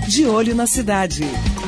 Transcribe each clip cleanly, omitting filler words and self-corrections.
De olho na cidade.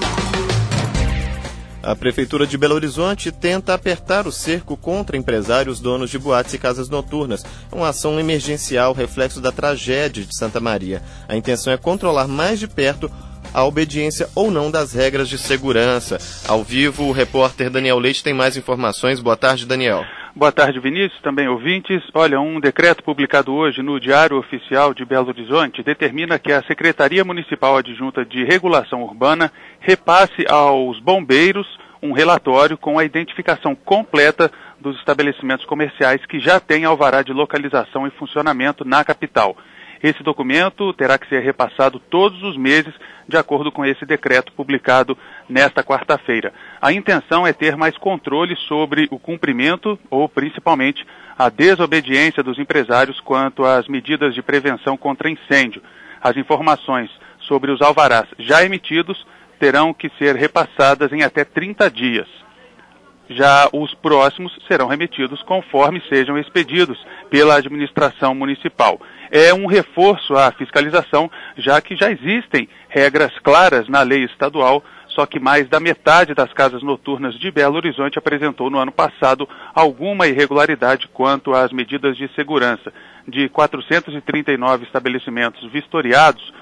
A Prefeitura de Belo Horizonte tenta apertar o cerco contra empresários donos de boates e casas noturnas. Uma ação emergencial, reflexo da tragédia de Santa Maria. A intenção é controlar mais de perto a obediência ou não das regras de segurança. Ao vivo, o repórter Daniel Leite tem mais informações. Boa tarde, Daniel. Boa tarde, Vinícius, também ouvintes. Olha, um decreto publicado hoje no Diário Oficial de Belo Horizonte determina que a Secretaria Municipal Adjunta de Regulação Urbana repasse aos bombeiros um relatório com a identificação completa dos estabelecimentos comerciais que já têm alvará de localização e funcionamento na capital. Esse documento terá que ser repassado todos os meses, de acordo com esse decreto publicado nesta quarta-feira. A intenção é ter mais controle sobre o cumprimento ou, principalmente, a desobediência dos empresários quanto às medidas de prevenção contra incêndio. As informações sobre os alvarás já emitidos terão que ser repassadas em até 30 dias. Já os próximos serão remetidos conforme sejam expedidos pela administração municipal. É um reforço à fiscalização, já que já existem regras claras na lei estadual, só que mais da metade das casas noturnas de Belo Horizonte apresentou no ano passado alguma irregularidade quanto às medidas de segurança. De 439 estabelecimentos vistoriados,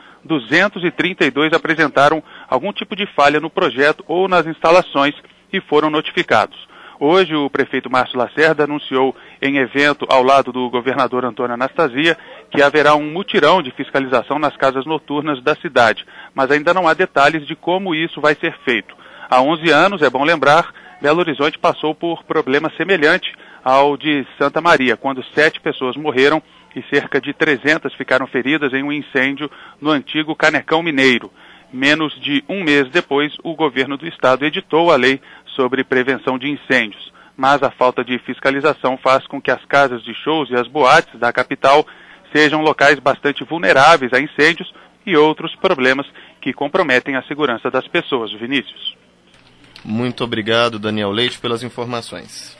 232 apresentaram algum tipo de falha no projeto ou nas instalações e foram notificados. Hoje, o prefeito Márcio Lacerda anunciou em evento ao lado do governador Antônio Anastasia que haverá um mutirão de fiscalização nas casas noturnas da cidade, mas ainda não há detalhes de como isso vai ser feito. Há 11 anos, é bom lembrar, Belo Horizonte passou por problema semelhante ao de Santa Maria, quando 7 pessoas morreram e cerca de 300 ficaram feridas em um incêndio no antigo Canecão Mineiro. Menos de um mês depois, o governo do estado editou a lei sobre prevenção de incêndios, mas a falta de fiscalização faz com que as casas de shows e as boates da capital sejam locais bastante vulneráveis a incêndios e outros problemas que comprometem a segurança das pessoas. Vinícius. Muito obrigado, Daniel Leite, pelas informações.